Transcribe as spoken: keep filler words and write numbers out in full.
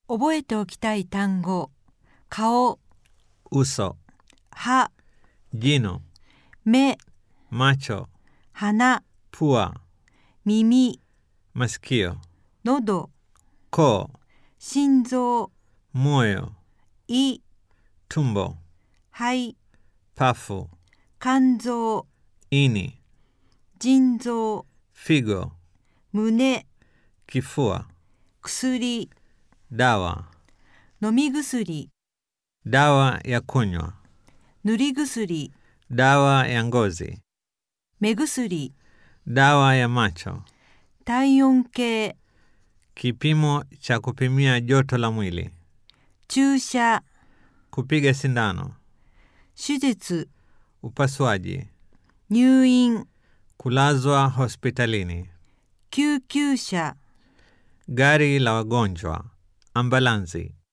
覚えておきたい単語。顔、 uso, 歯、 jino, 目、 macho, 鼻、 pua, 耳、 masikio, 喉、 koo, 心臓、 moyo, 胃、 tumbo, 肺、 pafu, 肝臓、 ini, 腎臓、 figo, 胸、 kifua, 薬、 dawa, 飲み薬、 dawa ya kunywa, 塗り薬、 dawa ya ngozi, 目薬、 dawa ya macho, 体温計、 kipimo cha kupimia joto la mwili, 注射、 kupiga sindano, 手術、 upasuaji, 入院、 kulazwa hospitalini, 救急車、 gari la wagonjwa, ambulansi.